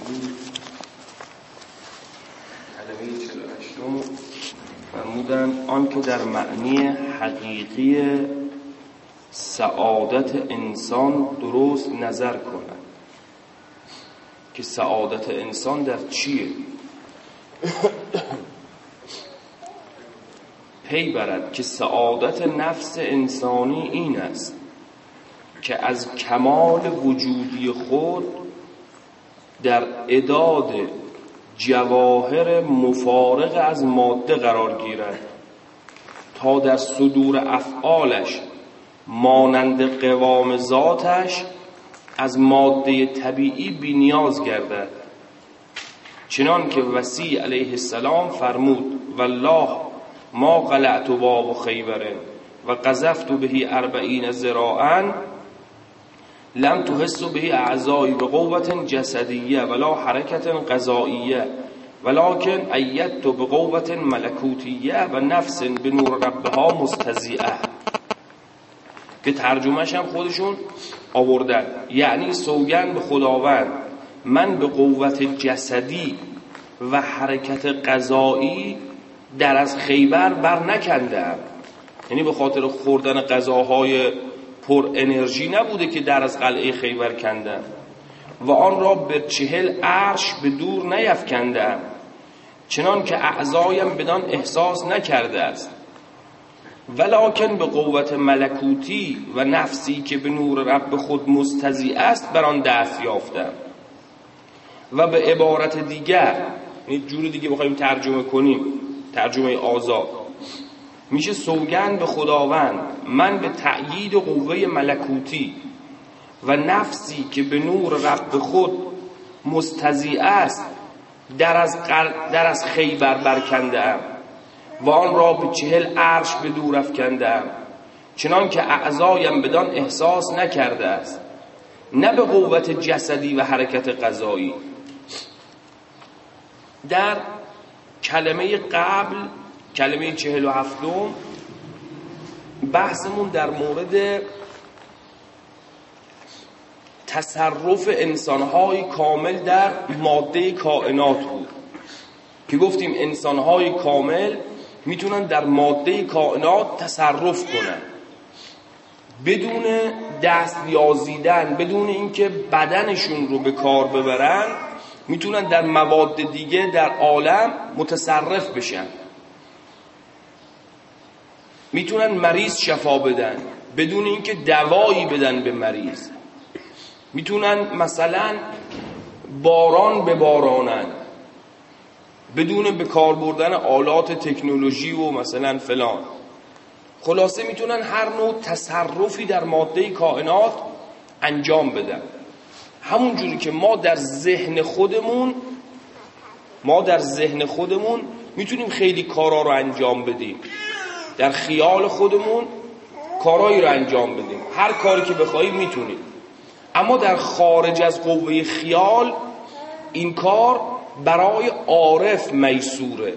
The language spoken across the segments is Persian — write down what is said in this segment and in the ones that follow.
کلمه 48 فرمودن آن که در معنی حقیقی سعادت انسان درست نظر کند. که سعادت انسان در چیه؟ پی برد که سعادت نفس انسانی این است که از کمال وجودی خود در اعداد جواهر مفارق از ماده قرار گیرد تا در صدور افعالش مانند قوام ذاتش از ماده طبیعی بی‌نیاز گردد. چنان که وصی علیه السلام فرمود والله ما قلعت باب خیبر و قذفت به 40 ذراعا لم تحس به اعضایی به قوة جسدیه ولا حرکت غذائیه ولكن ایدت به قوة ملکوتیه و نفس به نور ربها مستضیئه. که ترجمهش هم خودشون آوردن، یعنی سوگند به خداوند من به قوت جسدی و حرکت غذایی در از خیبر بر نکندم. یعنی به خاطر خوردن غذاهای پر انرژی نبوده که در از قلعه خیبر کندم و آن را به 40 عرش به دور نیفکندم، چنان که اعضایم بدان احساس نکرده است، ولکن به قوت ملکوتی و نفسی که به نور رب خود مستضیع است بر آن دست یافتم. و به عبارت دیگر، یعنی جور دیگه بخوایم ترجمه کنیم، ترجمه آزاد، میشه سوگند به خداوند من به تأیید قوه ملکوتی و نفسی که به نور رب خود مستضیع است در از خیبر برکنده‌ام و آن را به 40 عرش به دور افکنده‌ام، چنان که اعضایم بدان احساس نکرده است، نه به قوت جسدی و حرکت غذایی. در کلمه قبل، کلمه 47 بحثمون در مورد تصرف انسانهای کامل در ماده کائنات بود که گفتیم انسانهای کامل میتونن در ماده کائنات تصرف کنن بدون دست یازیدن، بدون اینکه بدنشون رو به کار ببرن، میتونن در مواد دیگه در عالم متصرف بشن. میتونن مریض شفا بدن بدون اینکه دوایی بدن به مریض. میتونن مثلا باران ببارانن بدون به کار بردن آلات تکنولوژی و مثلا فلان. خلاصه میتونن هر نوع تصرفی در ماده کائنات انجام بدن. همون جوری که ما در ذهن خودمون میتونیم خیلی کارا رو انجام بدیم، در خیال خودمون کارایی رو انجام بدیم، هر کاری که بخوایم میتونیم. اما در خارج از قوه خیال این کار برای عارف میسوره،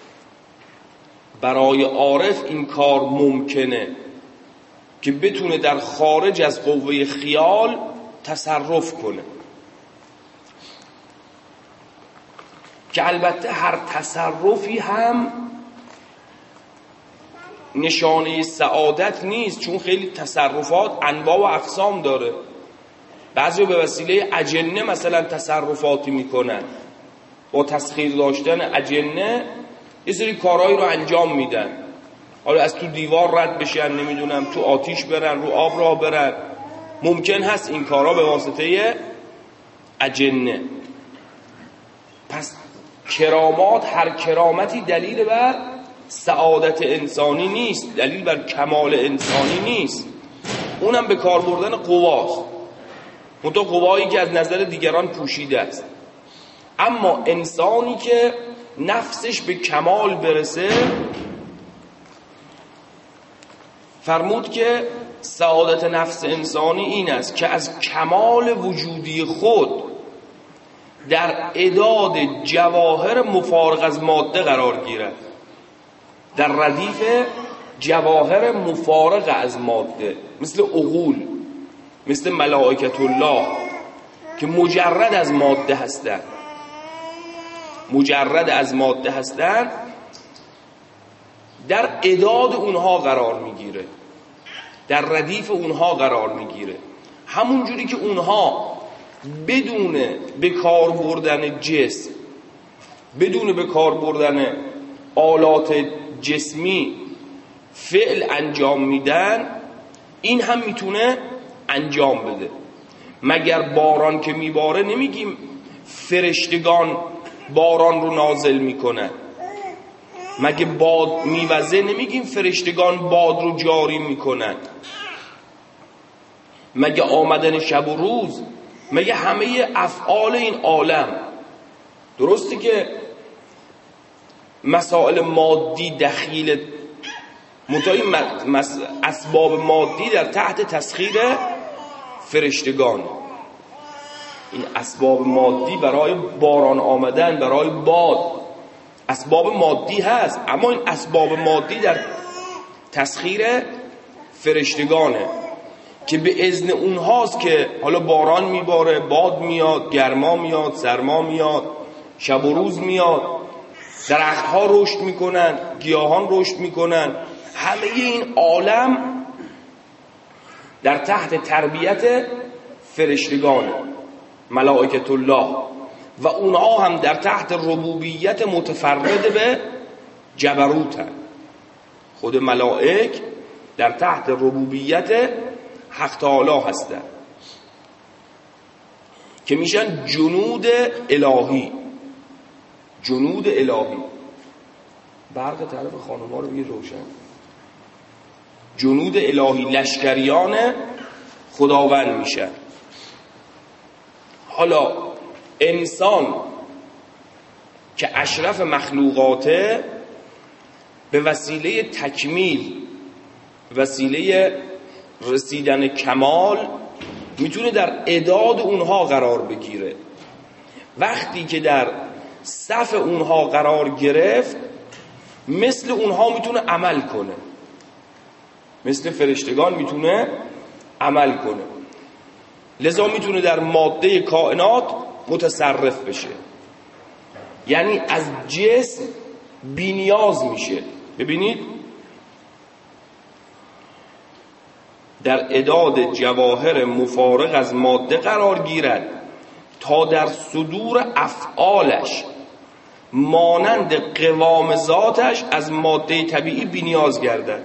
برای عارف این کار ممکنه که بتونه در خارج از قوه خیال تصرف کنه. که البته هر تصرفی هم نشانه سعادت نیست، چون خیلی تصرفات انواع و اقسام داره. بعضی به وسیله اجنه مثلا تصرفاتی میکنن، با تسخیر داشتن اجنه یه سری کارهایی رو انجام میدن، حالا از تو دیوار رد بشن، نمیدونم تو آتیش برن، رو آب راه برن. ممکن هست این کارها به واسطه اجنه. پس کرامات، هر کرامتی دلیل بر سعادت انسانی نیست، دلیل بر کمال انسانی نیست. اونم به کار بردن قواست، منتها قوایی که از نظر دیگران پوشیده است. اما انسانی که نفسش به کمال برسه، فرمود که سعادت نفس انسانی این است که از کمال وجودی خود در اعداد جواهر مفارق از ماده قرار گیرد، در ردیف جواهر مفارق از ماده، مثل عقول، مثل ملائکت الله که مجرد از ماده هستند. مجرد از ماده هستن در اعداد اونها قرار میگیره، در ردیف اونها قرار میگیره. همون جوری که اونها بدون به کار بردن جسم، بدون به کار بردن آلات جسمی فعل انجام میدن، این هم میتونه انجام بده. مگر باران که میباره نمیگیم فرشتگان باران رو نازل میکنن؟ مگه باد میوزه نمیگیم فرشتگان باد رو جاری میکنن؟ مگه آمدن شب و روز، مگه همه افعال این عالم، درسته که مسائل مادی دخیل منتهی اسباب مادی در تحت تسخیر فرشتگان، این اسباب مادی برای باران آمدن، برای باد اسباب مادی هست، اما این اسباب مادی در تسخیر فرشتگانه که به اذن اونهاست که حالا باران میباره، باد میاد، گرما میاد، سرما میاد، شب و روز میاد، درختها رشد میکنن، گیاهان رشد میکنن. همه این عالم در تحت تربیت فرشتگانه، ملائکت الله، و اونها هم در تحت ربوبیت متفرد به جبروتن. خود ملائک در تحت ربوبیت حق تعالی هستن که میشن جنود الهی. جنود الهی، برق طرف خانوما رو بگیر روشن. جنود الهی، لشکریان خداوند میشن. حالا انسان که اشرف مخلوقاته، به وسیله تکمیل، به وسیله رسیدن کمال میتونه در اعداد اونها قرار بگیره. وقتی که در صف اونها قرار گرفت، مثل اونها میتونه عمل کنه، مثل فرشتگان میتونه عمل کنه. لذا میتونه در ماده کائنات متصرف بشه، یعنی از جسم بی‌نیاز میشه. ببینید در اعداد جواهر مفارق از ماده قرار گیرد تا در صدور افعالش مانند قوام ذاتش از ماده طبیعی بی‌نیاز گردد.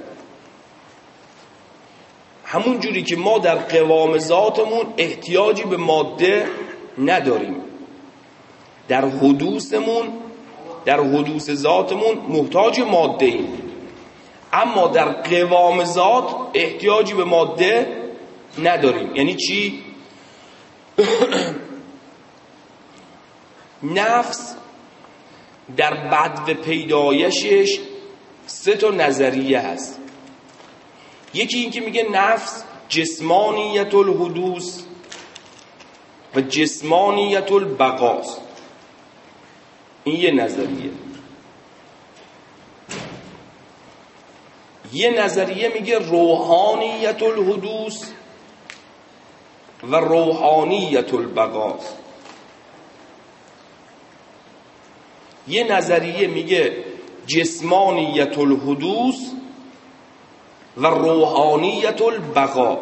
همون جوری که ما در قوام ذاتمون احتیاجی به ماده نداریم، در حدوثمون، در حدوث ذاتمون محتاج ماده ایم، اما در قوام ذات احتیاجی به ماده نداریم. یعنی چی؟ نفس در بدو پیدایشش 3 نظریه هست. یکی این که میگه نفس جسمانیت الحدوث و جسمانیت البقاست. این یه نظریه. یه نظریه میگه روحانیت الحدوث و روحانیت البقاست. یه نظریه میگه جسمانیت الحدوث و روحانیت البقا.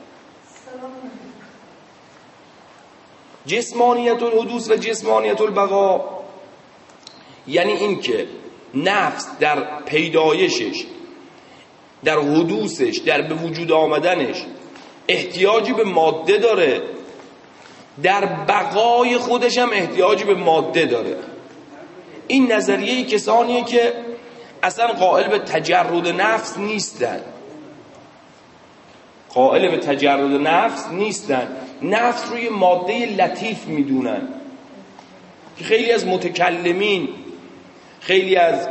جسمانیت الحدوث و جسمانیت البقا یعنی این که نفس در پیدایشش، در حدوثش، در به وجود آمدنش احتیاجی به ماده داره، در بقای خودش هم احتیاجی به ماده داره. این نظریه کسانیه که اصلا قائل به تجرد نفس نیستن، قائل به تجرد نفس نیستن، نفس روی ماده لطیف میدونن که خیلی از متکلمین، خیلی از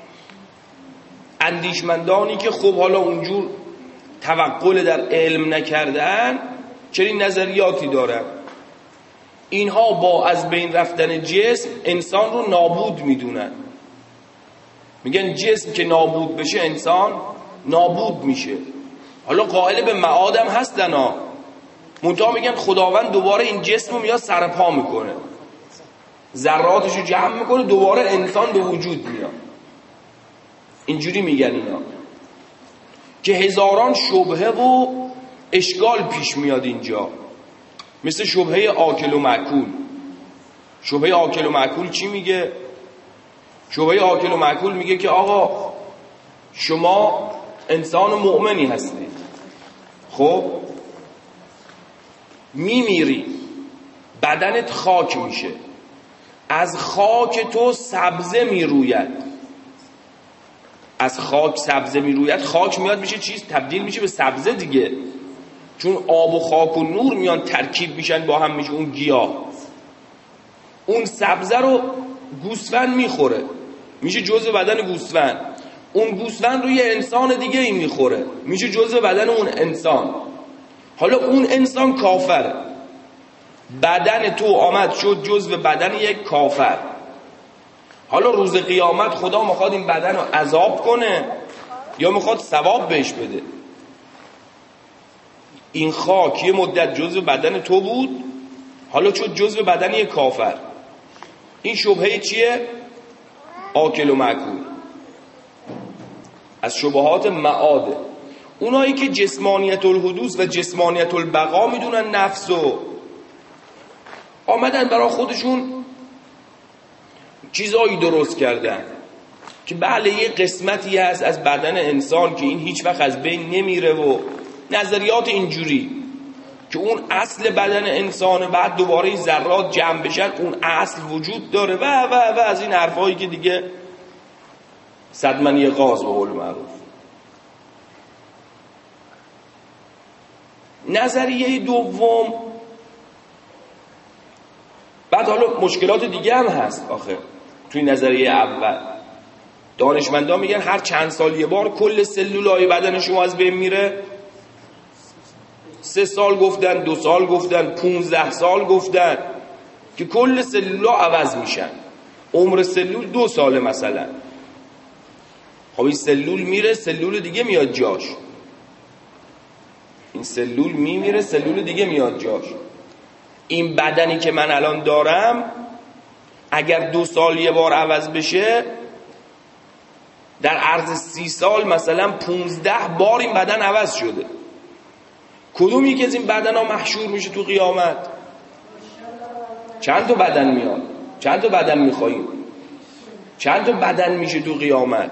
اندیشمندانی که خب حالا اونجور توقل در علم نکردن چنین نظریاتی دارن. اینها با از بین رفتن جسم انسان رو نابود میدونن. میگن جسم که نابود بشه انسان نابود میشه. حالا قائل به معادم هستن ها، منتها میگن خداوند دوباره این جسم رو میاد سرپا میکنه. ذراتشو جمع میکنه، دوباره انسان به وجود میاد. اینجوری میگن اینا که هزاران شبهه و اشکال پیش میاد اینجا، مثل شبهه آکل و مأکول. شبهه آکل و مأکول چی میگه؟ شبهه آکل و مأکول میگه که آقا شما انسان مؤمنی هستید، خب میمیری، بدنت خاک میشه، از خاک تو سبزه میروید، از خاک سبزه میروید، خاک میاد میشه چیز، تبدیل میشه به سبزه دیگه، چون آب و خاک و نور میان ترکیب میشن با هم، میشه اون گیاه. اون سبزه رو گوسفند میخوره، میشه جزء بدن گوسفند. اون گوسفند رو یه انسان دیگه ای میخوره، میشه جزء بدن اون انسان. حالا اون انسان کافره، بدن تو آمد شد جزء بدن یک کافر. حالا روز قیامت خدا میخواد این بدن رو عذاب کنه یا میخواد ثواب بهش بده؟ این خاک یه مدت جزء بدن تو بود، حالا شد جزء بدن یک کافر. این شبهه چیه؟ آکل و مأکول. از شبهات معاده. اونایی که جسمانیت الحدوث و جسمانیت البقا میدونن نفسو، آمدن برای خودشون چیزایی درست کردن که بله یه قسمتی هست از بدن انسان که این هیچ وقت از بین نمیره و نظریات اینجوری که اون اصل بدن انسانه، بعد دوباره این ذرات جمع بشن اون اصل وجود داره و از این حرفایی که دیگه صدمنی غاز به قول معروف. نظریه دوم، بعد حالا مشکلات دیگه هم هست آخه توی نظریه اول. دانشمندان میگن هر چند سال یه بار کل سلولای بدن شما از بین میره. 3 سال گفتن، 2 سال گفتن، 15 سال گفتن که کل سلولا عوض میشن. عمر سلول 2 ساله مثلا. خب این سلول میره، سلول دیگه میاد جاش. این سلول میمیره، سلول دیگه میاد جاش. این بدنی که من الان دارم اگر 2 سال یه بار عوض بشه، در عرض 30 سال مثلا 15 بار این بدن عوض شده. کدوم یکی از این بدن ها محشور میشه تو قیامت؟ چند تا بدن میاد؟ چند تا بدن میخواییم؟ چند تا بدن میشه تو قیامت؟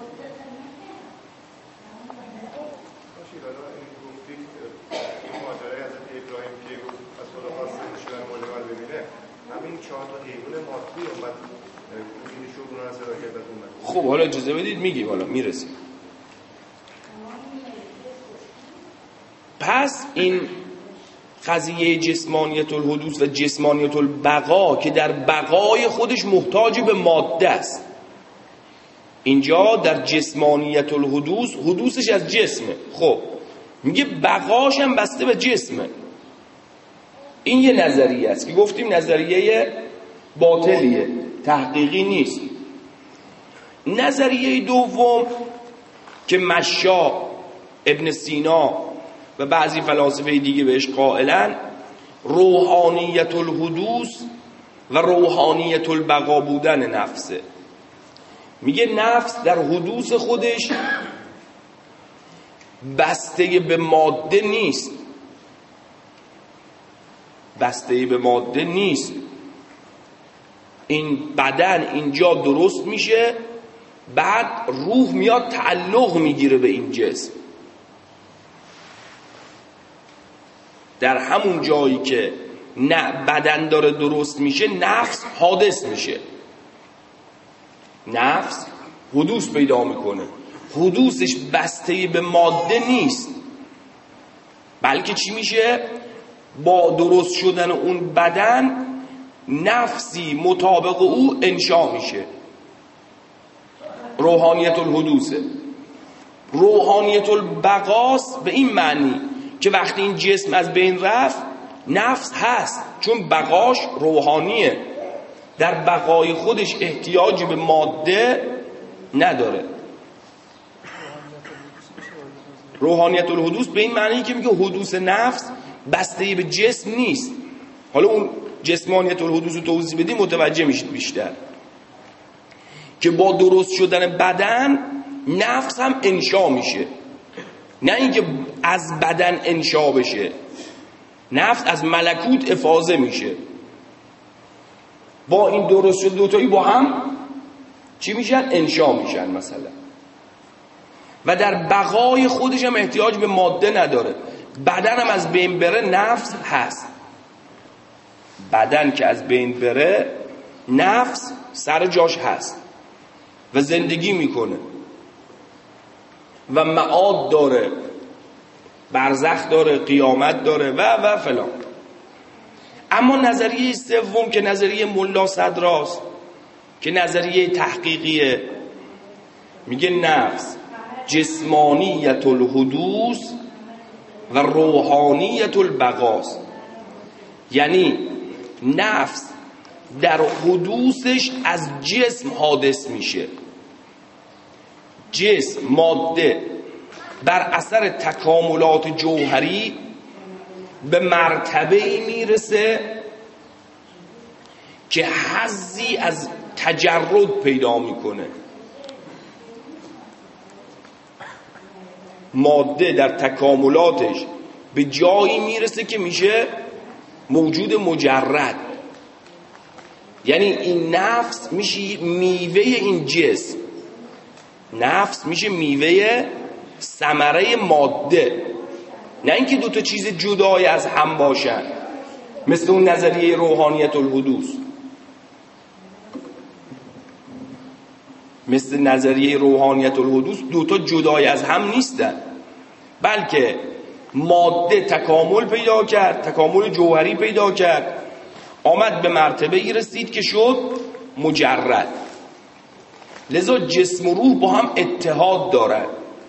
خب حالا اجازه بدید میگیم، حالا میرسیم. پس این قضیه جسمانیت الحدوث و جسمانیت البقا که در بقای خودش محتاج به ماده است، اینجا در جسمانیت الحدوث حدوثش از جسمه، خب میگه بقاش هم بسته به جسمه. این یه نظریه است که گفتیم نظریه باطلیه، تحقیقی نیست. نظریه دوم که مشا، ابن سینا و بعضی فلاسفه دیگه بهش قائلن، روحانیت الحدوث و روحانیت البقا بودن نفسه. میگه نفس در حدوث خودش بسته به ماده نیست، بسته به ماده نیست. این بدن اینجا درست میشه، بعد روح میاد تعلق میگیره به این جسم. در همون جایی که نه بدن داره درست میشه، نفس حادث میشه، نفس حدوث پیدا میکنه. حدوثش بسته به ماده نیست، بلکه چی میشه؟ با درست شدن اون بدن نفسی مطابق او انشا میشه. روحانیت الحدوثه. روحانیت البقاس به این معنی که وقتی این جسم از بین رفت نفس هست، چون بقاش روحانیه، در بقای خودش احتیاج به ماده نداره. روحانیت الحدوث به این معنی که میگه حدوث نفس بسته به جسم نیست. حالا اون جسمانیت الحدوث رو توضیح بدیم متوجه میشید بیشتر که با درست شدن بدن نفس هم انشا میشه. نه اینکه از بدن انشا بشه، نفس از ملکوت افاضه میشه. با این درست شد دوتایی با هم چی میشن؟ انشا میشن مثلا. و در بقای خودش هم احتیاج به ماده نداره. بدن هم از بین بره نفس هست. بدن که از بین بره نفس سر جاش هست و زندگی میکنه و معاد داره، برزخ داره، قیامت داره و فلان. اما نظریه سوم که نظریه ملا صدراست، که نظریه تحقیقیه، میگه نفس جسمانیت الحدوث و روحانیت البقاست. یعنی نفس در حدوثش از جسم حادث میشه. جسم، ماده، بر اثر تکاملات جوهری به مرتبه‌ای میرسه که حظی از تجرد پیدا میکنه. ماده در تکاملاتش به جایی میرسه که میشه موجود مجرد. یعنی این نفس میشه میوه این جسم، نفس میشه میوه ثمره ماده، نه اینکه دوتا چیز جدای از هم باشن مثل اون نظریه روحانیت الحدوث. مثل نظریه روحانیت الحدوث دوتا جدای از هم نیستن، بلکه ماده تکامل پیدا کرد، تکامل جوهری پیدا کرد، آمد به مرتبه ای رسید که شد مجرد. لذا جسم و روح با هم اتحاد دارن،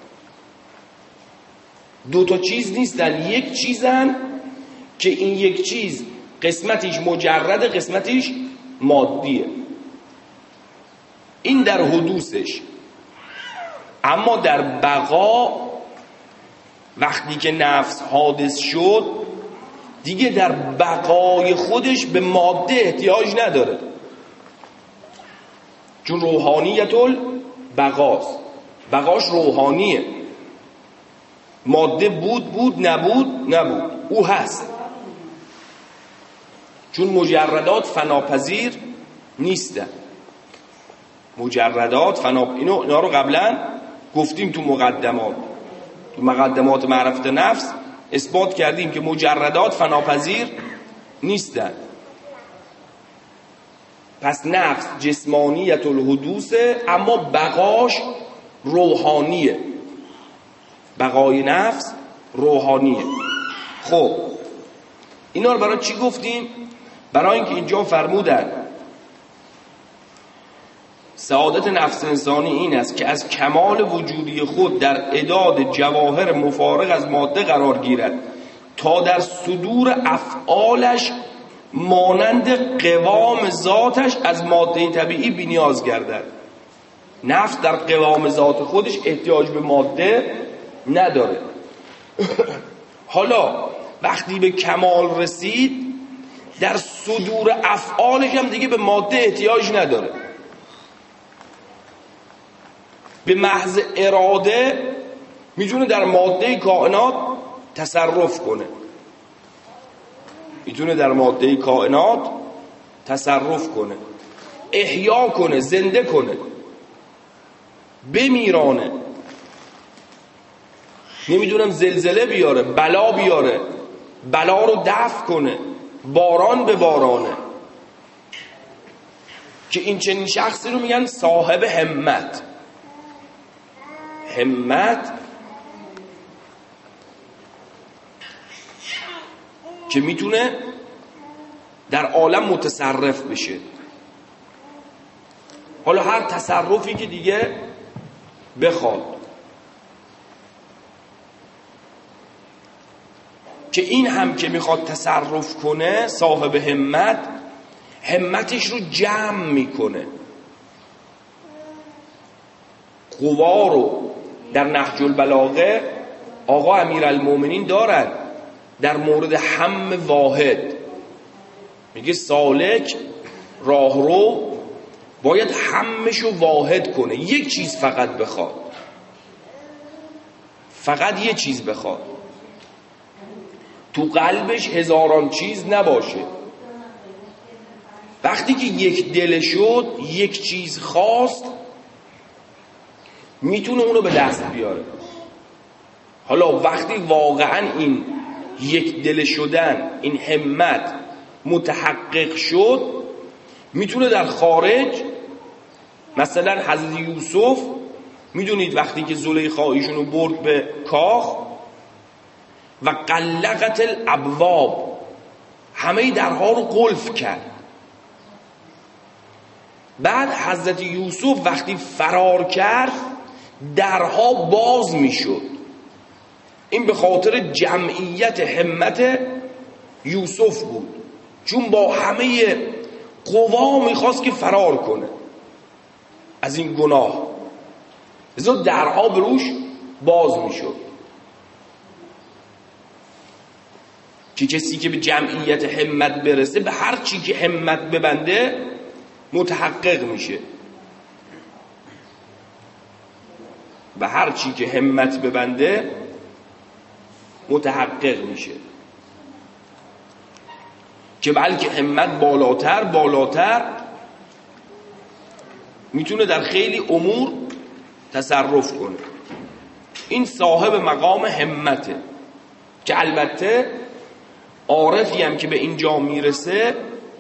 دوتا چیز نیستن، یک چیزن که این یک چیز قسمتیش مجرد، قسمتیش مادیه. این در حدوثش. اما در بقا وقتی که نفس حادث شد دیگه در بقای خودش به ماده احتیاج نداره، چون روحانیت البقاست، بقاش روحانیه. ماده بود نبود، او هست. چون مجردات فناپذیر نیستن. مجردات اینا رو قبلا گفتیم تو مقدمات معرفت نفس اثبات کردیم که مجردات فناپذیر نیستن. پس نفس جسمانیت الحدوثه، اما بقاش روحانیه. بقای نفس روحانیه. خب اینا رو برای چی گفتیم؟ برای اینکه اینجا فرمودن سعادت نفس انسانی این است که از کمال وجودی خود در اعداد جواهر مفارق از ماده قرار گیرد تا در صدور افعالش مانند قوام ذاتش از ماده طبیعی بی‌نیاز گردد. نفس در قوام ذات خودش احتیاج به ماده نداره. حالا وقتی به کمال رسید در صدور افعالش هم دیگه به ماده احتیاج نداره. به محض اراده میتونه در ماده کائنات تصرف کنه، میتونه در ماده کائنات تصرف کنه، احیا کنه، زنده کنه، بمیرانه. نمیدونم زلزله بیاره، بلا بیاره، بلا رو دفع کنه، باران به بارانه. که این چنین شخصی رو میگن صاحب همت. همت که میتونه در عالم متصرف بشه. حالا هر تصرفی که دیگه بخواد، که این هم که میخواد تصرف کنه صاحب همت، همتش رو جمع میکنه. قوا رو در نهج البلاغه آقا امیرالمومنین دارد در مورد هم واحد. میگه سالک راهرو باید همشو واحد کنه، یک چیز فقط بخواد، فقط یه چیز بخواد، تو قلبش هزاران چیز نباشه. وقتی که یک دل شد، یک چیز خواست، میتونه اونو به دست بیاره. حالا وقتی واقعا این یک دل شدن، این همت متحقق شد، میتونه در خارج، مثلا حضرت یوسف میدونید وقتی که زلیخا ایشونو برد به کاخ و قلقت الابواب، همه درها رو قلف کرد، بعد حضرت یوسف وقتی فرار کرد درها باز میشد. این به خاطر جمعیت همت یوسف بود، چون با همه قوا میخواست که فرار کنه از این گناه، لذا درها به روش باز میشد. که کسی که به جمعیت همت برسه، به هر چی که همت ببنده متحقق میشه، به هر چی که همت ببنده متحقق میشه. که بلکه همت بالاتر میتونه در خیلی امور تصرف کنه. این صاحب مقام همته، که البته عارفی هم که به اینجا میرسه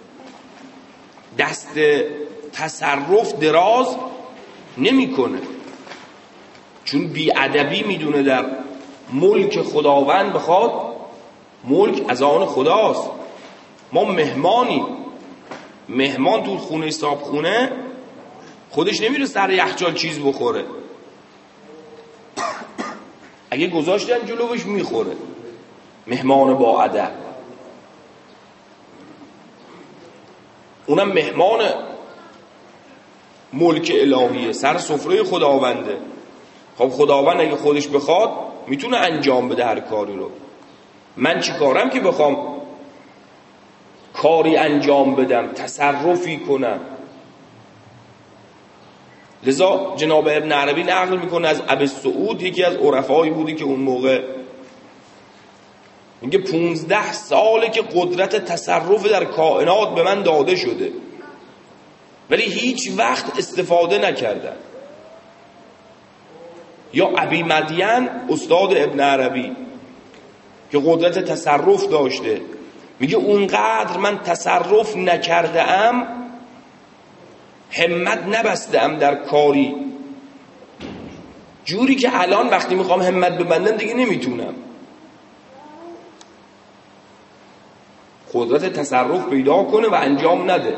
دست تصرف دراز نمیکنه، چون بی‌ادبی میدونه در ملک خداوند بخواد، ملک از آن خداست. ما مهمانیم، مهمان تو خونه صاحبخونه خودش نمیره سر یخچال چیز بخوره، اگه گذاشتن جلوش میخوره. مهمان با ادب، اونم مهمان ملک الهیه، سر سفره خداونده. خب خداوند اگه خودش بخواد میتونه انجام بده هر کاری رو. من چی کارم که بخوام کاری انجام بدم، تصرفی کنم؟ لذا جناب ابن عربی نقل میکنه از ابی سعود، یکی از عرفایی بودی که اون موقع، میگه 15 ساله که قدرت تصرف در کائنات به من داده شده ولی هیچ وقت استفاده نکردم. یا ابی مدین استاد ابن عربی که قدرت تصرف داشته، میگه اونقدر من تصرف نکرده ام، همت نبسته ام در کاری، جوری که الان وقتی میخوام همت ببندم دیگه نمیتونم. قدرت تصرف پیدا کنه و انجام نده.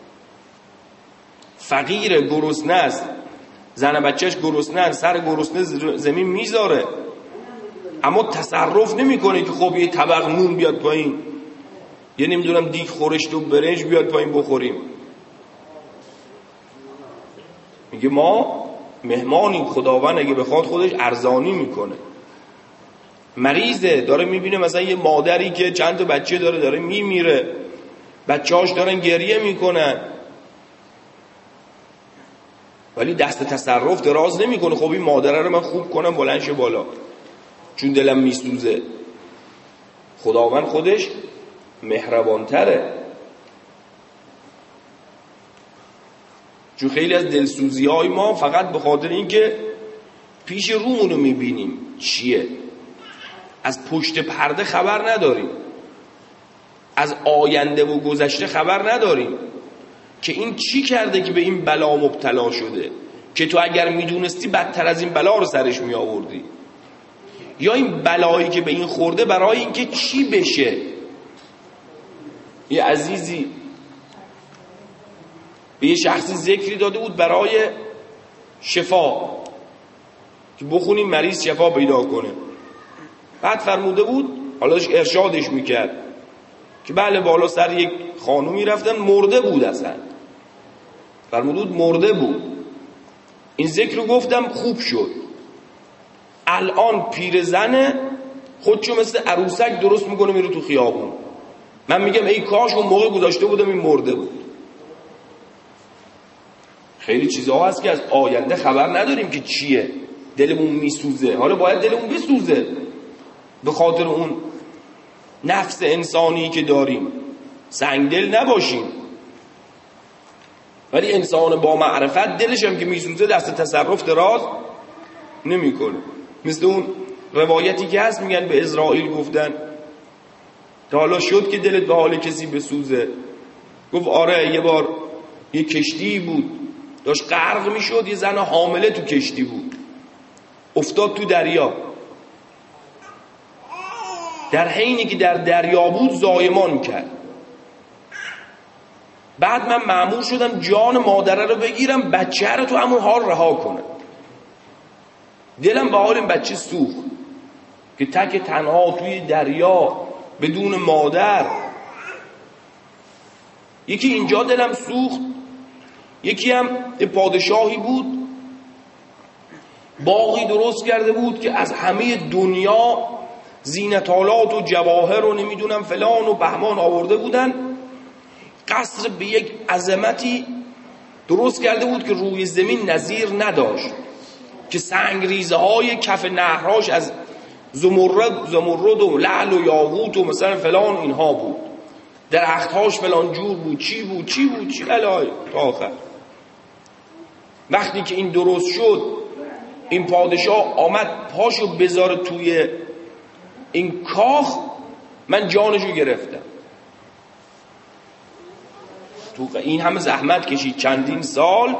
فقیر گرسنه است، زن بچهش گرسنه، سر گرسنه زمین میذاره، اما تصرف نمیکنه که خب یه طبق نون بیاد پایین، یه نمیدونم دیگ خورشت و برنج بیاد پایین بخوریم. میگه ما مهمانیم، خداوند اگه بخواد خودش ارزانی میکنه. مریضه، داره میبینه مثلا یه مادری که چند تا بچه داره میمیره، بچه‌هاش دارن گریه میکنن، ولی دست تصرف دراز نمیکنه. خب این مادره رو من خوب کنم بلند شه بالا چون دلم میسوزه. خداوند خودش مهربانتره، چون خیلی از دلسوزی های ما فقط به خاطر اینکه پیش رومونو میبینیم چیه، از پشت پرده خبر نداریم، از آینده و گذشته خبر نداریم که این چی کرده که به این بلا مبتلا شده، که تو اگر میدونستی بدتر از این بلا رو سرش می آوردی، یا این بلایی که به این خورده برای اینکه چی بشه. یه عزیزی به یه شخصی ذکری داده بود برای شفا، که بخونیم مریض شفا پیدا کنه. بعد فرموده بود، حالا داشت ارشادش میکرد که بله بالا سر یک خانومی رفتن مرده بود، اصلا فرموده بود مرده بود. این ذکر رو گفتم خوب شد، الان پیرزنه خودشو مثل عروسک درست میکنه میره تو خیابون، من میگم ای کاش اون موقع گذاشته بودم این مرده بود. خیلی چیزها هست که از آینده خبر نداریم که چیه، دلمون میسوزه. حالا باید دلمون بسوزه به خاطر اون نفس انسانی که داریم، سنگدل نباشیم. ولی انسان با معرفت دلش هم که میسوزه دست تصرف دراز نمیکنه. مثل اون روایتی که هست میگن به اسرائیل گفتن تا حالا شد که دلت به حال کسی بسوزه؟ گفت آره، یه بار یه کشتی بود داشت غرق میشد، یه زن حامله تو کشتی بود، افتاد تو دریا. در حینی که در دریا بود زایمان کرد. بعد من مأمور شدم جان مادره رو بگیرم، بچه رو تو همون حال رها کنم. دلم به حال این بچه سوخت که تک تنها توی دریا بدون مادر. یکی اینجا دلم سوخت. یکی هم پادشاهی بود، باغی درست کرده بود که از همه دنیا زینتالات و جواهر و نمیدونم فلان و بهمان آورده بودن. قصر به یک عظمتی درست کرده بود که روی زمین نظیر نداشت، که سنگریزه های کف نهرهاش از زمرد و لعل و یاقوت و مثلا فلان اینها بود، درختهاش فلان جور بود، چی الهی تا آخر. وقتی که این درست شد، این پادشاه آمد پاشو بذاره توی این کاخ، من جانشو گرفتم. تو این همه زحمت کشید چندین سال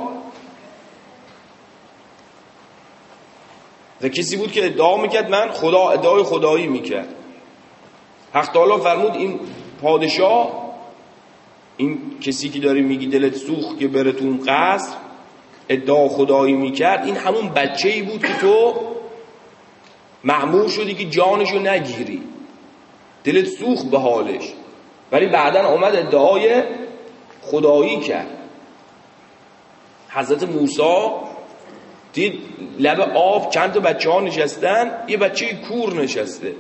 و کسی بود که ادعا میکرد من خدا، ادعای خدایی میکرد. حق تعالی فرمود این پادشاه، این کسی که داری میگی دلت سوخت که بره تو اون قصر ادعا خدایی میکرد، این همون بچه‌ای بود که تو مأمور شدی که جانشو نگیری، دلت سوخت به حالش، ولی بعدن آمد ادعای خدایی کرد. حضرت موسی دید لب آب چند تا بچه ها نشستن، یه بچه کور نشسته.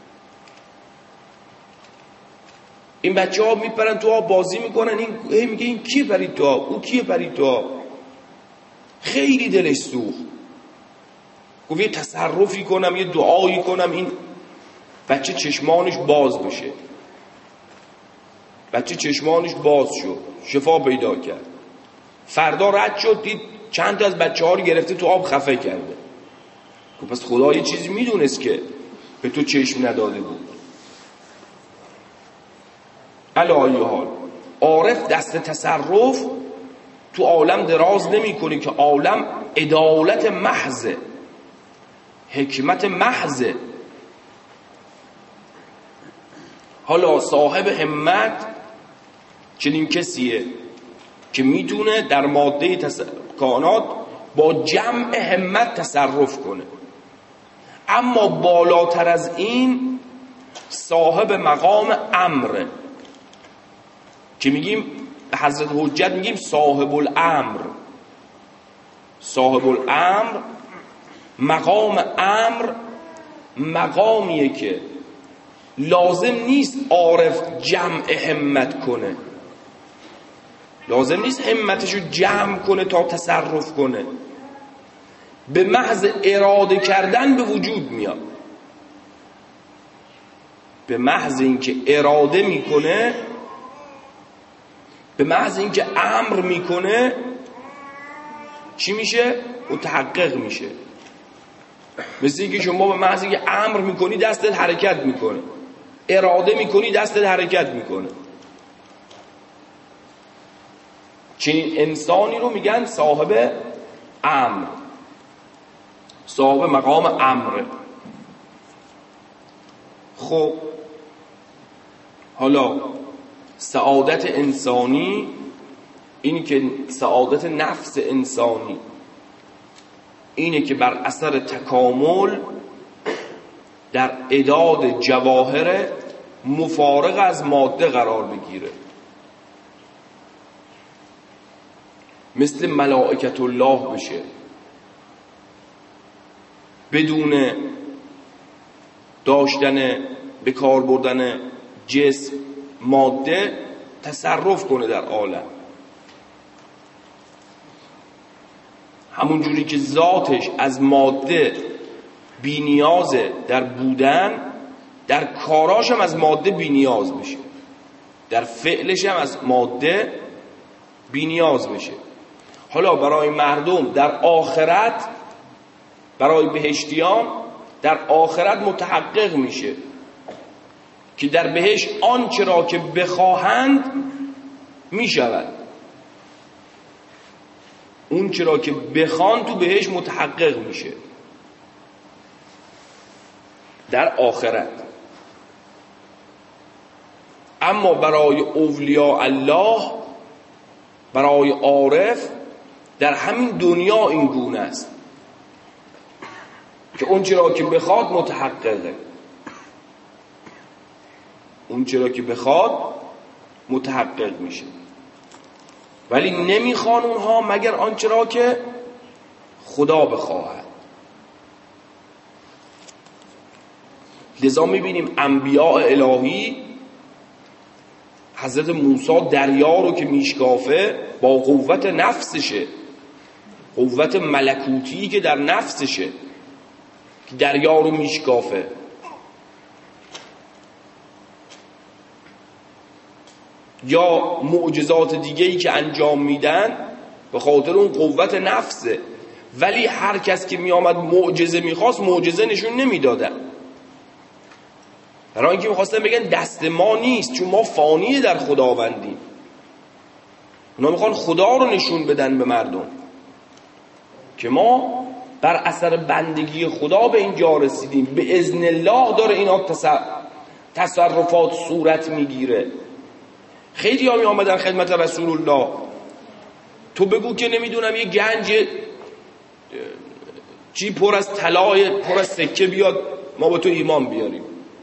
این بچه ها میپرن تو آب بازی میکنن، این میگه این کیه پرید تو آب، او کیه پرید تو آب. خیلی دلش سوخت، گفت یه تصرفی کنم، یه دعایی کنم این بچه چشمانش باز بشه. بچه چشمانش باز شد، شفا پیدا کرد. فردا رد شد، دید چند تا از بچه ها رو گرفته تو آب خفه کرده. گفت پس خدا یه چیزی میدونست که به تو چشم نداده بود. علی حال عارف دست تصرف تو عالم دراز نمی کنی که عالم عدالت محضه، حکمت محضه. حالا صاحب همت چنین کسیه که میتونه در ماده کائنات با جمع همت تصرف کنه. اما بالاتر از این صاحب مقام امره که میگیم حضرت حجت میگیم صاحب الامر. صاحب الامر، مقام امر مقامیه که لازم نیست عارف جمع همت کنه، لازم نیست همتشو جمع کنه تا تصرف کنه، به محض اراده کردن به وجود میاد. به محض اینکه اراده میکنه، به محض اینکه امر میکنه، چی میشه؟ متحقق میشه. مثل اینکه شما به محض اینکه امر میکنی دستت حرکت میکنه، اراده میکنی دستت حرکت میکنه. چنین انسانی رو میگن صاحب امر، صاحب مقام امره. خب حالا سعادت انسانی، اینی که سعادت نفس انسانی اینه که بر اثر تکامل در اعداد جواهر مفارق از ماده قرار بگیره، مثل ملائکت الله بشه، بدون داشتن به کار بردن جسم ماده تصرف کنه در عالم. همون جوری که ذاتش از ماده بی نیازه در بودن، در کاراش هم از ماده بی نیاز بشه، در فعلش هم از ماده بی نیاز بشه. حالا برای مردم در آخرت، برای بهشتیان در آخرت متحقق میشه که در بهشت آنچه را که بخواهند میشود. اون چرا که بخوان تو بهشت متحقق میشه در آخرت. اما برای اولیاء الله، برای عارف، در همین دنیا این گونه است که اون چرا که بخواد متحققه، اون چرا که بخواد متحقق میشه. ولی نمیخوان اونها مگر آنچه را که خدا بخواهد. لذا میبینیم انبیاء الهی، حضرت موسی دریا رو که میشکافه با قوت نفسشه، قوت ملکوتی که در نفسشه که دریا رو میشکافه. یا معجزات دیگه‌ای که انجام میدن به خاطر اون قوت نفسه. ولی هر کس که میآمد معجزه میخواست، معجزه نشون نمیدادن. برای اینکه میخواستن بگن دست ما نیست، چون ما فانیه در خداوندیم. اونا میخوان خدا رو نشون بدن به مردم که ما بر اثر بندگی خدا به اینجا رسیدیم، به اذن الله داره اینا تصرفات صورت میگیره. خیلی ها می آمدن خدمت رسول الله، تو بگو که نمیدونم یه گنج چی پر از طلای پر از سکه بیاد ما به تو ایمان بیاریم.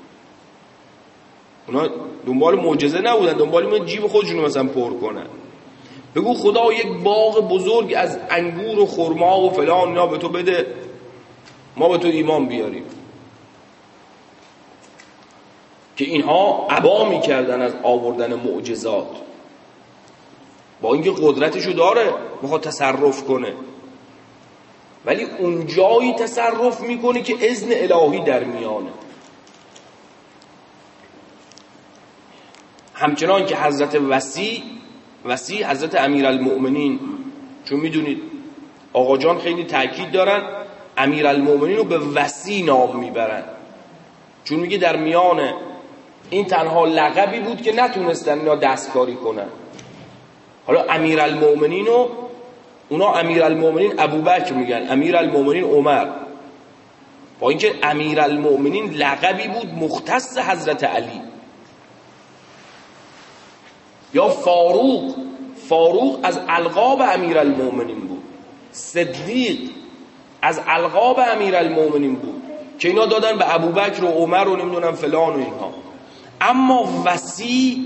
اونا دنبال معجزه نبودن، دنبال جیب خودشونو مثلا پر کنن. بگو خدا یک باغ بزرگ از انگور و خرما و فلان اینا به تو بده، ما به تو ایمان بیاریم. که اینها ابا میکردن از آوردن معجزات، با اینکه قدرتشو داره میخواد تصرف کنه، ولی اون جایی تصرف میکنه که اذن الهی در میانه. همچنان که حضرت وصی حضرت امیرالمؤمنین، چون میدونید آقا جان خیلی تاکید دارن امیرالمؤمنین رو به وصی نام میبرن، چون میگه در میان این تنها لقبی بود که نتونستن اینا دستکاری کنن. حالا امیرالمؤمنین رو اونا امیرالمؤمنین ابوبکر میگن، امیرالمؤمنین عمر، با اینکه امیرالمؤمنین لقبی بود مختص حضرت علی. یا فاروق از القاب امیرالمؤمنین بود، صدیق از القاب امیرالمؤمنین بود که اینا دادن به ابوبکر و عمر و نمیدونم فلان و اینها. اما وصی،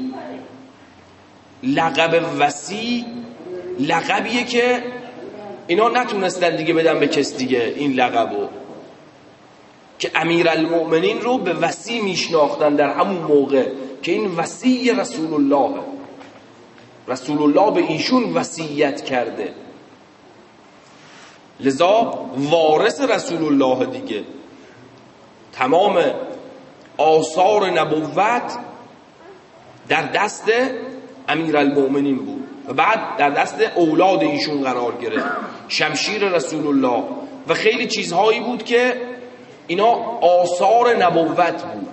لقب وصی لقبیه که اینا نتونستن دیگه بدن به کس دیگه این لقبو، که امیرالمؤمنین رو به وصی میشناختن در همون موقع که این وصی رسول الله، رسول الله به ایشون وصیت کرده، لذا وارث رسول الله دیگه. تمام آثار نبوت در دست امیرالمؤمنین بود و بعد در دست اولاد ایشون قرار گرفت، شمشیر رسول الله و خیلی چیزهایی بود که اینا آثار نبوت بود،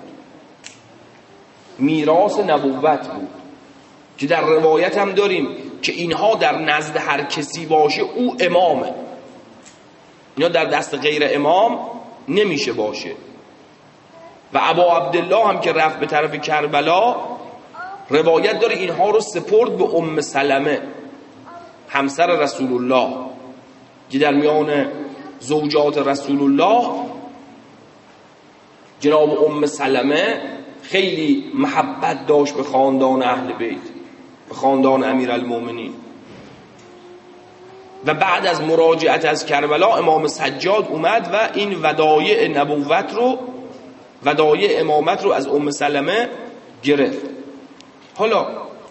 میراث نبوت بود، که در روایت هم داریم که اینها در نزد هر کسی باشه او امامه، اینا در دست غیر امام نمیشه باشه. و ابا عبدالله هم که رفت به طرف کربلا، روایت داره اینها رو سپرد به ام سلمه همسر رسول الله، که در میان زوجات رسول الله جناب ام سلمه خیلی محبت داشت به خاندان اهل بیت، به خاندان امیرالمؤمنین. و بعد از مراجعت از کربلا امام سجاد اومد و این ودایع نبوت رو، ودایع امامت رو از ام سلمه گرفت. حالا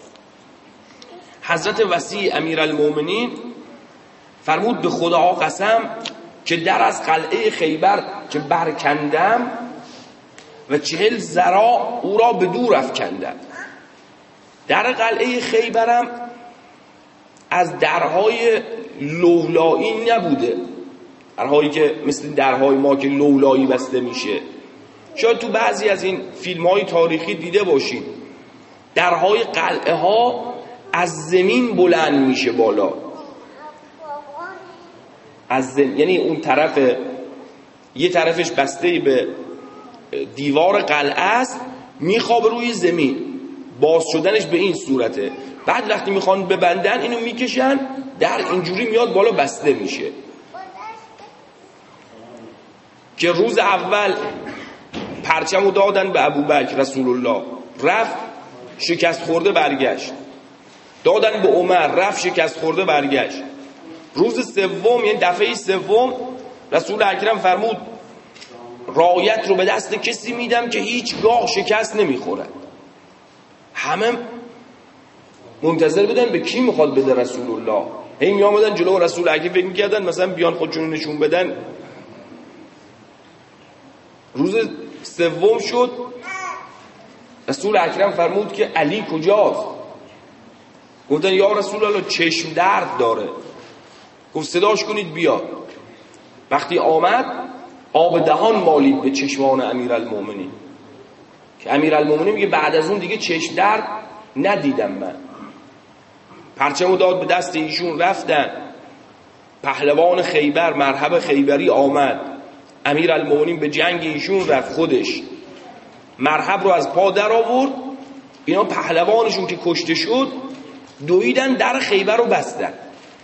حضرت وصی امیرالمومنین فرمود به خدا قسم که در از قلعه خیبر که برکندم و 40 ذراع او را به دور افکندم. در قلعه خیبرم از درهای لولایی نبوده، درهایی که مثل درهای ما که لولایی بسته میشه. شاید تو بعضی از این فیلم‌های تاریخی دیده باشید درهای قلعه ها از زمین بلند میشه بالا، از یعنی اون طرف یه طرفش بسته به دیوار قلعه است، میخوابه روی زمین، باز شدنش به این صورته. بعد وقتی میخوان ببندن اینو میکشن، در اینجوری میاد بالا بسته میشه. که روز اول پرچمو دادن به ابوبکر رسول الله، رفت شکست خورده برگشت. دادن به عمر، رفت شکست خورده برگشت. روز سوم یعنی دفعه سوم رسول اکرم فرمود رایت رو به دست کسی میدم که هیچگاه شکست نمیخوره. همه منتظر بودن به کی میخواد بده رسول الله. هی می آمدن جلو رسول اکرم فکر میکردن مثلا بیان خودشونو نشون بدن. روز سوم شد، رسول اکرم فرمود که علی کجاست؟ گفتن یا رسول الله چشم درد داره. گفت صداش کنید بیاد. وقتی آمد آب دهان مالید به چشمان امیرالمومنین، که امیرالمومنین میگه بعد از اون دیگه چشم درد ندیدم من. پرچمو داد به دست ایشون، رفتن. پهلوان خیبر، مرحب خیبری آمد، امیرالمومنین به جنگ ایشون رفت، خودش مرحب رو از پا در آورد. اینا پهلوانشون که کشته شد دویدن در خیبر رو بستن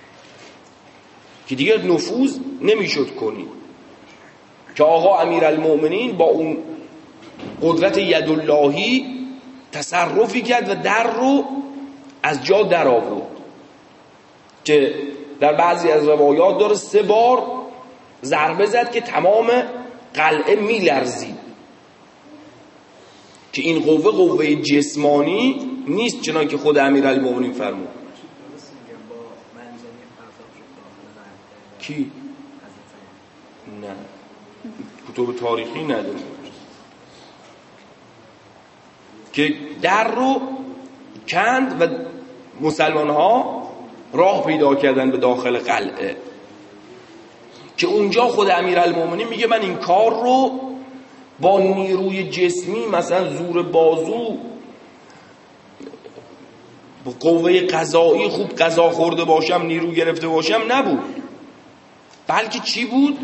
که دیگه نفوذ نمیشد کنی. که آقا امیرالمومنین با اون قدرت یداللهی تصرفی کرد و در رو از جا در آورد، که در بعضی از روایات داره 3 بار ضربه زد که تمام قلعه میلرزید. که این قوه جسمانی نیست چنان که خود امیرالمومنین فرمود. کی؟ نه، کتب تاریخی نداره که در رو کند و مسلمان ها راه پیدا کردن به داخل قلعه. که اونجا خود امیرالمومنین میگه من این کار رو با نیروی جسمی، مثلا زور بازو، با قوه قضایی خوب قضا خورده باشم، نیرو گرفته باشم، نبود. بلکه چی بود؟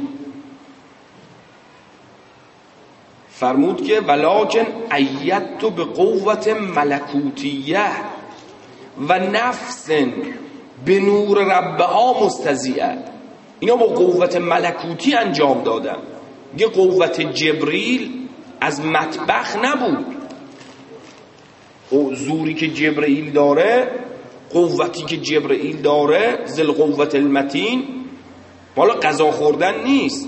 فرمود که ولکن ایدت به قوت ملکوتیه و نفس به نور ربها مستضیعه. اینا با قوت ملکوتی انجام دادن. یه قوت جبریل از مطبخ نبود. زوری که جبرئیل داره، قوتی که جبرئیل داره، ذل قوت المتین، مالا قضا خوردن نیست.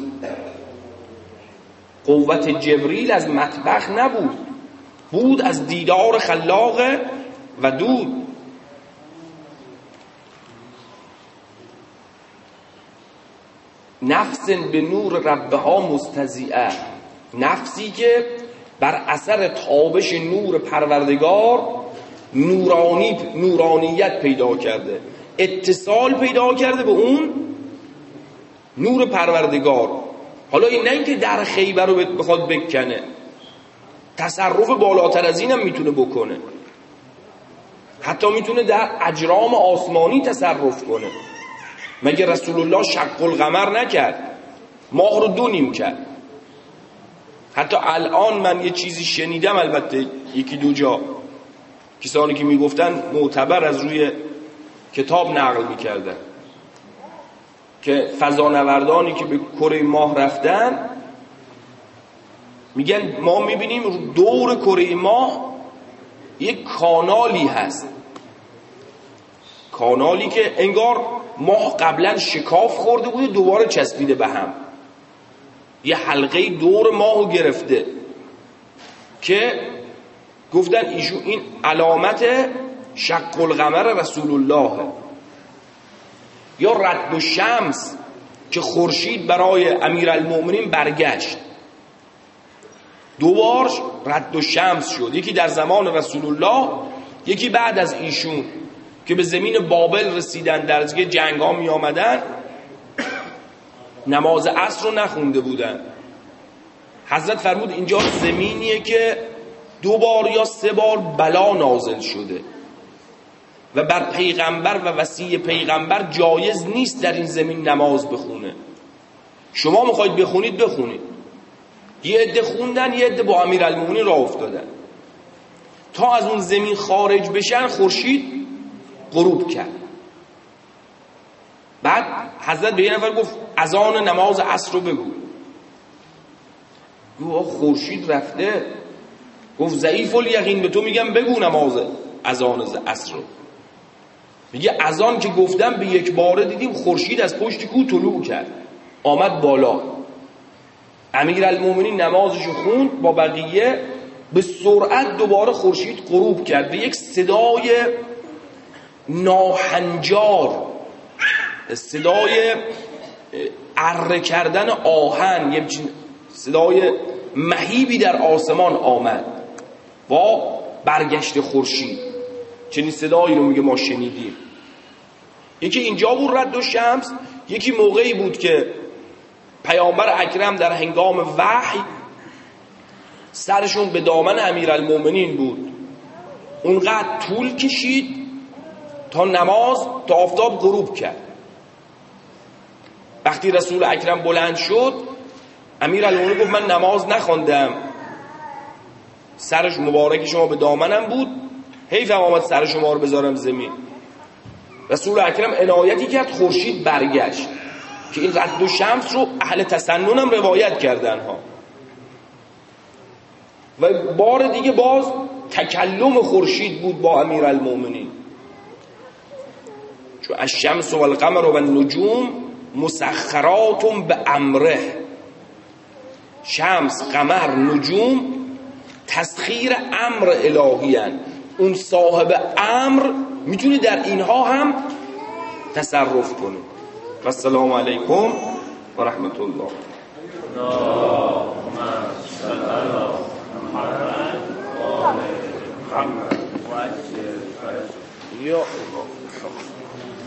قوت جبریل از مطبخ نبود، بود از دیدار خلاق ودود. نفس به نور ربها مستضیعه، نفسی که بر اثر تابش نور پروردگار نورانیت پیدا کرده، اتصال پیدا کرده به اون نور پروردگار. حالا این نه اینکه در خیبر رو بخواد بکنه، تصرف بالاتر از اینم میتونه بکنه. حتی میتونه در اجرام آسمانی تصرف کنه. مگه رسول الله شق القمر نکرد؟ ماه رو 2 نیم کرد. حتی الان من یه چیزی شنیدم، البته 1-2 جا کسانی که میگفتن معتبر از روی کتاب نقل میکردن، که فضانوردانی که به کره ماه رفتن میگن ما میبینیم دور کره ماه یک کانالی هست، کانالی که انگار ماه قبلا شکاف خورده بود دوباره چسبیده به هم، یه حلقه دور ماهو گرفته. که گفتن ایشون این علامت شق القمر رسول الله، یا رد الشمس که خورشید برای امیرالمؤمنین برگشت. دوبار رد الشمس شد، یکی در زمان رسول الله، یکی بعد از ایشون که به زمین بابل رسیدن، در جنگ ها می آمدن، نماز عصر رو نخونده بودن. حضرت فرمود اینجا زمینیه که 2 بار یا 3 بار بلا نازل شده و بر پیغمبر و وصی پیغمبر جایز نیست در این زمین نماز بخونه. شما میخواید بخونید بخونید. یه عده خوندن، یه عده با امیرالمومنین راه افتادن. تا از اون زمین خارج بشن خورشید غروب کرد. بعد حضرت به یه نفر گفت اذان نماز عصر رو بگو. گفت خورشید رفته. گفت ضعیف الیقین، به تو میگم بگو نماز اذان عصر رو. میگه اذان که گفتم به یک باره دیدیم خورشید از پشت کوه طلوع کرد، آمد بالا. امیرالمومنین نمازشو خوند با بقیه، به سرعت دوباره خورشید غروب کرد به یک صدای ناهنجار، صدای اره کردن آهن، یه صدای مهیبی در آسمان آمد با برگشت خورشید. چنین صدایی رو میگه ما شنیدیم. یکی اینجا بود رد الشمس، یکی موقعی بود که پیامبر اکرم در هنگام وحی سرشون به دامن امیرالمومنین بود، اونقدر طول کشید تا نماز، تا آفتاب غروب کرد. وقتی رسول اکرم بلند شد، امیرالمومنین گفت من نماز نخواندم، سرش مبارک شما به دامنم بود، حیفم آمد سر شما رو بذارم زمین. رسول اکرم عنایتی کرد، خورشید برگشت، که این رد الشمس رو اهل تسنن هم روایت کردن ها. و بار دیگه باز تکلم خورشید بود با امیرالمومنین، چون الشمس و القمر و النجوم مسخرات به امره. شمس، قمر، نجوم تسخیر امر الهی هن. اون صاحب امر میتونه در اینها هم تصرف کنه. و السلام علیکم و رحمت الله. اللهم صل علی محمد و آل محمد. یا